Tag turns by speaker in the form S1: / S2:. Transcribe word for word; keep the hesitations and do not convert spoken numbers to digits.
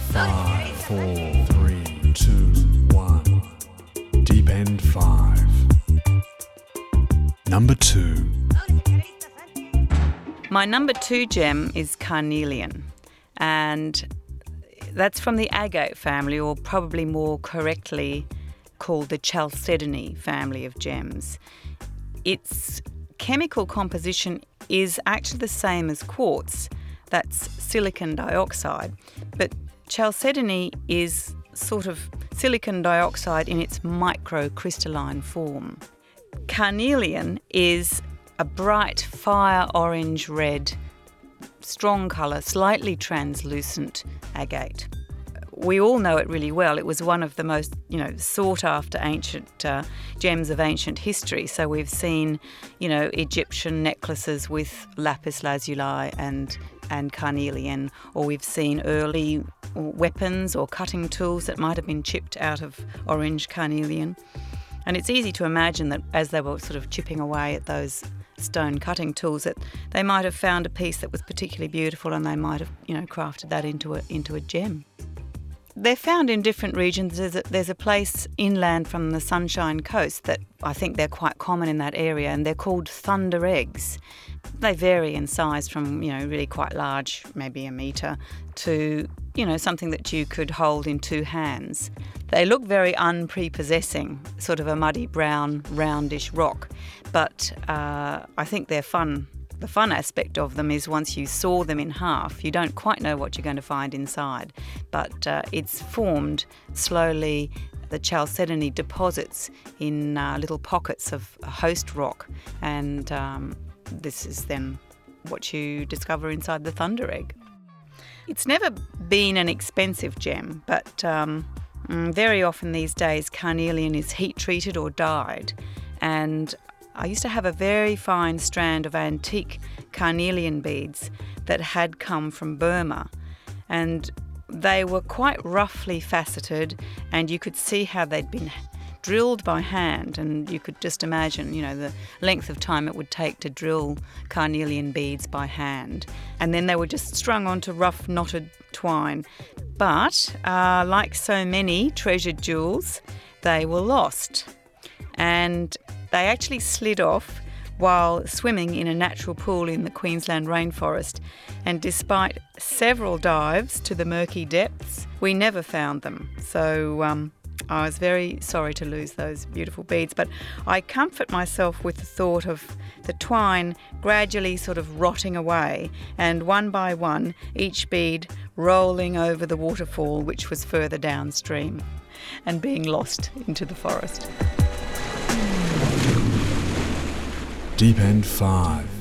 S1: Five, four, three, two, one. Deep End five. Number two.
S2: My number two gem is carnelian, and that's from the agate family, or probably more correctly called the chalcedony family of gems. Its chemical composition is actually the same as quartz, that's silicon dioxide, but chalcedony is sort of silicon dioxide in its microcrystalline form. Carnelian is a bright fire orange red, strong colour, slightly translucent agate. We all know it really well. It was one of the most, you know, sought-after ancient uh, gems of ancient history. So we've seen, you know, Egyptian necklaces with lapis lazuli and and carnelian, or we've seen early weapons or cutting tools that might have been chipped out of orange carnelian. And it's easy to imagine that as they were sort of chipping away at those stone cutting tools, that they might have found a piece that was particularly beautiful, and they might have, you know, crafted that into a into a gem. They're found in different regions. There's a, there's a place inland from the Sunshine Coast that I think they're quite common in that area, and they're called thunder eggs. They vary in size from, you know, really quite large, maybe a metre, to, you know, something that you could hold in two hands. They look very unprepossessing, sort of a muddy brown, roundish rock, but uh, I think they're fun. The fun aspect of them is once you saw them in half, you don't quite know what you're going to find inside, but uh, it's formed slowly. The chalcedony deposits in uh, little pockets of host rock, and um, this is then what you discover inside the thunder egg. It's never been an expensive gem, but um, very often these days carnelian is heat treated or dyed, and I used to have a very fine strand of antique carnelian beads that had come from Burma, and they were quite roughly faceted, and you could see how they'd been drilled by hand, and you could just imagine, you know, the length of time it would take to drill carnelian beads by hand. And then they were just strung onto rough knotted twine. But uh, like so many treasured jewels, they were lost. And they actually slid off while swimming in a natural pool in the Queensland rainforest. And despite several dives to the murky depths, we never found them. So um, I was very sorry to lose those beautiful beads, but I comfort myself with the thought of the twine gradually sort of rotting away, and one by one, each bead rolling over the waterfall, which was further downstream, and being lost into the forest.
S1: Deep End five.